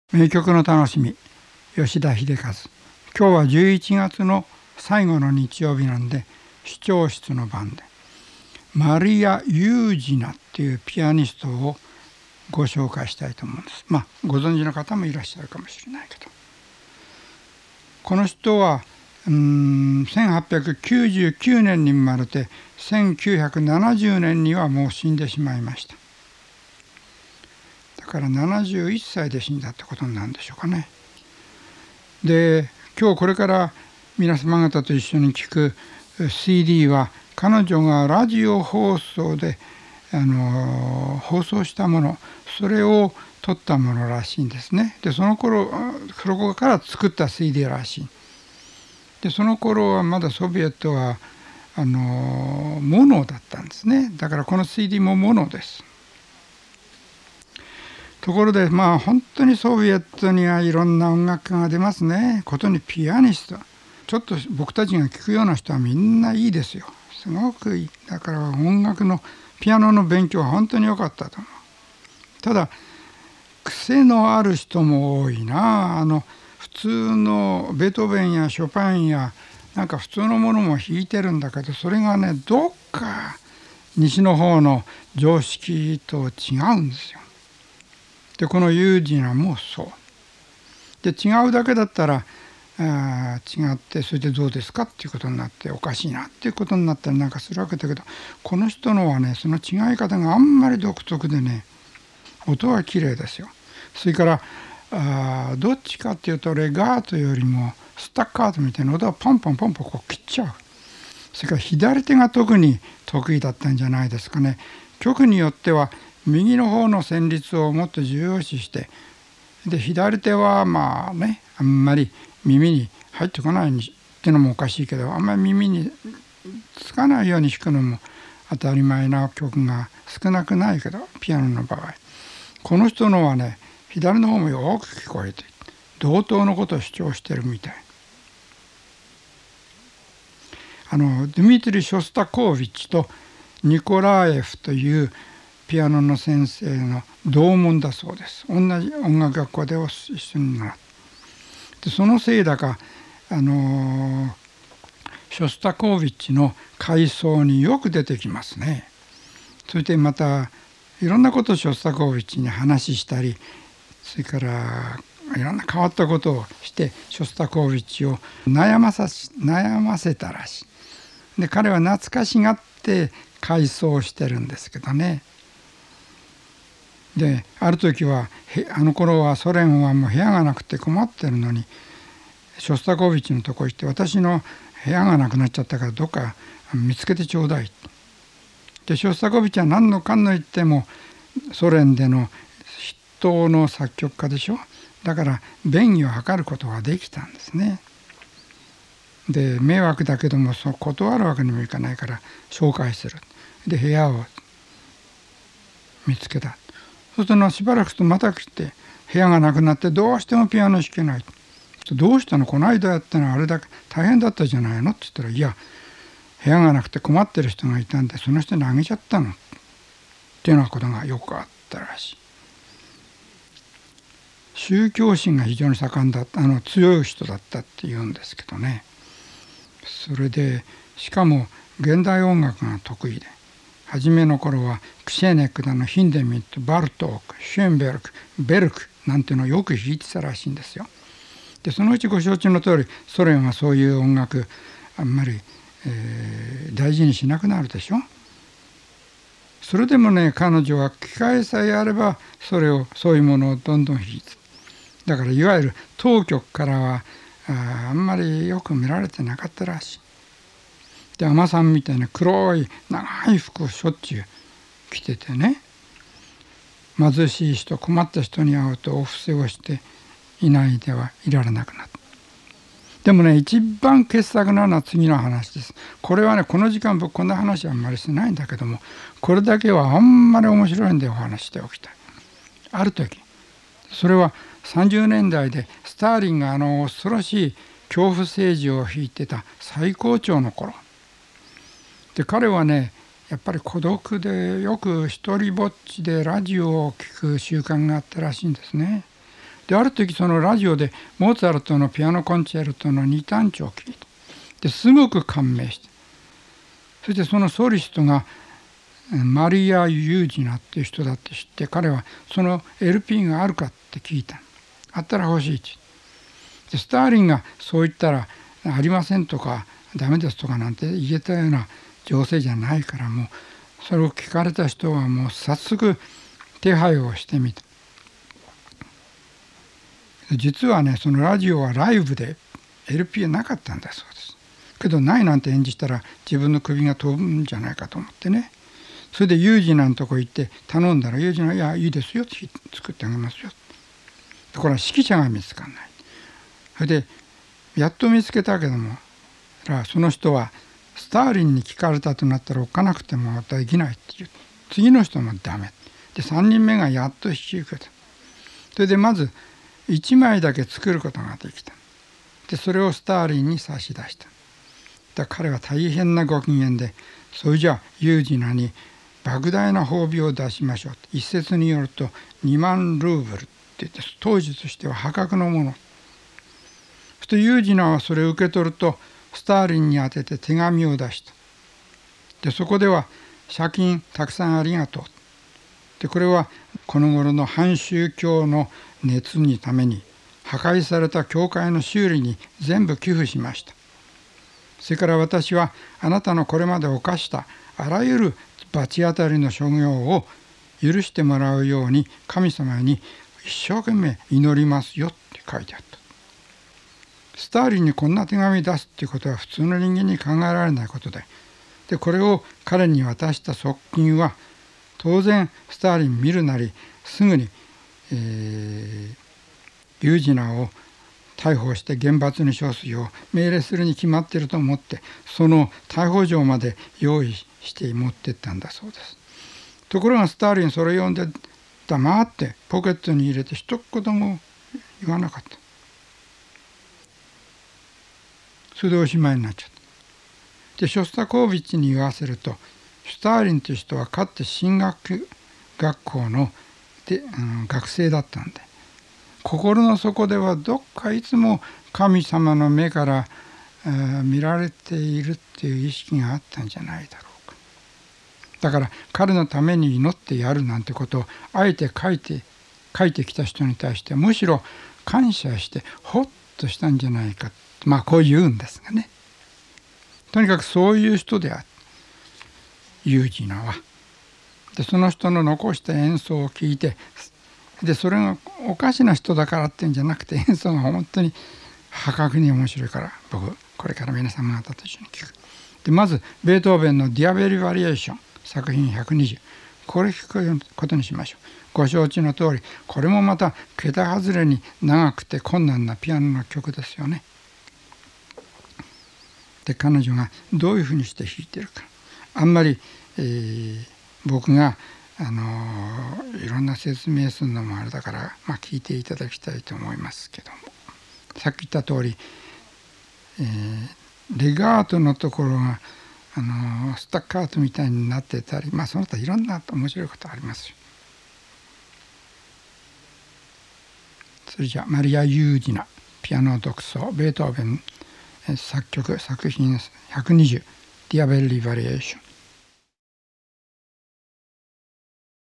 名曲の楽しみ、吉田秀和。今日は11月の最後の日曜日なんで、視聴室の番でマリア・ユージナっていうピアニストをご紹介したいと思うんです。ご存知の方もいらっしゃるかもしれないけど、この人は1899年に生まれて1970年にはもう死んでしまいました。だから71歳で死んだってことになるんでしょうかね。で、今日これから皆様方と一緒に聞く CD は彼女がラジオ放送で放送したもの、それを撮ったものらしいんですね。で、その頃から作った CD らしい。で、その頃はまだソビエトはモノだったんですね。だからこの CD もモノです。ところで本当にソビエトにはいろんな音楽家が出ますね。ことにピアニスト、ちょっと僕たちが聴くような人はみんないいですよ。すごくいい。だから音楽のピアノの勉強は本当に良かったと思う。ただ癖のある人も多いな。普通のベートーベンやショパンやなんか普通のものも弾いてるんだけど、それがねどっか西の方の常識と違うんですよ。で、このユージナもそうで、違うだけだったら違ってそれでどうですかっていうことになっておかしいなっていうことになったりなんかするわけだけど、この人のはねその違い方があんまり独特でね、音は綺麗ですよ。それからどっちかっていうとレガートよりもスタッカートみたいな音はポンポンポンポンこう切っちゃう。それから左手が特に得意だったんじゃないですかね。曲によっては右の方の旋律をもっと重要視して、で左手はあんまり耳に入ってこないっていうのもおかしいけど、あんまり耳につかないように弾くのも当たり前な曲が少なくないけど、ピアノの場合この人のはね左の方もよく聞こえて同等のことを主張してるみたい。ドゥミトリ・ショスタコーヴィッチとニコラエフというピアノの先生の同門だそうです。同じ音楽学校で一緒になって、そのせいだかショスタコーヴィッチの回想によく出てきますね。そしてまたいろんなことをショスタコーヴィッチに話したり、それからいろんな変わったことをしてショスタコーヴィッチを悩ませたらしい。で、彼は懐かしがって回想してるんですけどね。で、ある時はあの頃はソ連はもう部屋がなくて困ってるのに、ショスタコーヴィッチのとこ行って、私の部屋がなくなっちゃったからどっか見つけてちょうだい。で、ショスタコーヴィッチは何のかんの言ってもソ連での筆頭の作曲家でしょ。だから便宜を図ることができたんですね。で、迷惑だけども断るわけにもいかないから紹介する。で、部屋を見つけた。そうするとしばらくするとまた来て、部屋がなくなってどうしてもピアノ弾けない。どうしたの、この間やったのはあれだけ大変だったじゃないのって言ったら、いや部屋がなくて困ってる人がいたんでその人にあげちゃったのっていうようなことがよくあったらしい。宗教心が非常に盛んだった、強い人だったっていうんですけどね。それでしかも現代音楽が得意で、初めの頃はクシェネクだのヒンデミット、バルトーク、シュンベルク、ベルクなんていうのをよく弾いてたらしいんですよ。で、そのうちご承知の通りソ連はそういう音楽あんまり、大事にしなくなるでしょ。それでもね、彼女は機会さえあればそういうものをどんどん弾いて、だからいわゆる当局からはあんまりよく見られてなかったらしい。で、海女さんみたいな黒い長い服をしょっちゅう着ててね、貧しい人、困った人に会うとお布施をしていないではいられなくなった。でもね、一番傑作なのは次の話です。これはね、この時間僕こんな話はあんまりしないんだけども、これだけはあんまり面白いんでお話しておきたい。ある時、それは30年代でスターリンが恐ろしい恐怖政治を引いてた最高潮の頃で、彼はねやっぱり孤独でよく一人ぼっちでラジオを聞く習慣があったらしいんですね。 である時そのラジオでモーツァルトのピアノコンチェルトの2単調を聴いた。ですごく感銘して、そしてそのソリストがマリア・ユージナっていう人だって知って、彼はその LP があるかって聞いた。あったら欲しいって。でスターリンがそう言ったらありませんとかダメですとかなんて言えたような情勢じゃないから、もうそれを聞かれた人はもう早速手配をしてみた。実はね、そのラジオはライブで LP はなかったんだそうです。けどないなんて演じしたら自分の首が飛ぶんじゃないかと思ってね。それでユージナのとこ行って頼んだら、ユージナ、いやいいですよ、作ってあげますよ。これは指揮者が見つかんない。それでやっと見つけたけども、その人はスターリンに聞かれたとなったらおっかなくてもできないって言う。次の人もダメ。で3人目がやっと引き受けた。それでまず1枚だけ作ることができた。でそれをスターリンに差し出した。だから彼は大変なご機嫌で、それじゃあユージナに莫大な褒美を出しましょう。一説によると2万ルーブルって言って、当時としては破格のもの。そしてユージナはそれを受け取るとスターリンに宛てて手紙を出した。でそこでは借金たくさんありがとう。でこれはこの頃の反宗教の熱にために破壊された教会の修理に全部寄付しました。それから私はあなたのこれまで犯したあらゆる罰当たりの所業を許してもらうように神様に一生懸命祈りますよって書いてあった。スターリンにこんな手紙出すっていうことは普通の人間に考えられないことで、これを彼に渡した側近は当然スターリン見るなりすぐに、ユージナを逮捕して厳罰に処すよう命令するに決まっていると思って、その逮捕状まで用意して持ってったんだそうです。ところがスターリンそれを読んで黙ってポケットに入れて一言も言わなかった。それでおしまいになっちゃった。でショスタコーヴィッチに言わせると、スターリンという人はかつて神学学校の学生だったんで、心の底ではどっかいつも神様の目から見られているっていう意識があったんじゃないだろうか。だから彼のために祈ってやるなんてことをあえて書いてきた人に対してむしろ感謝してほっとしたんじゃないか、こう言うんですがね。とにかくそういう人であるユージナは。でその人の残した演奏を聞いて、でそれがおかしな人だからっていうんじゃなくて、演奏が本当に破格に面白いから、僕これから皆様方と一緒に聴く。でまずベートーベンのディアベリバリエーション作品120、これ聴くことにしましょう。ご承知の通りこれもまた桁外れに長くて困難なピアノの曲ですよね。で彼女がどういうふうにして弾いてるか、あんまり、僕がいろんな説明するのもあれだから、聞いていただきたいと思いますけども、さっき言った通り、レガートのところがスタッカートみたいになってたり、その他いろんな面白いことありますよ。それじゃマリア・ユージナピアノ独奏ベートーベン作曲作品120ディアベリーバリエーション。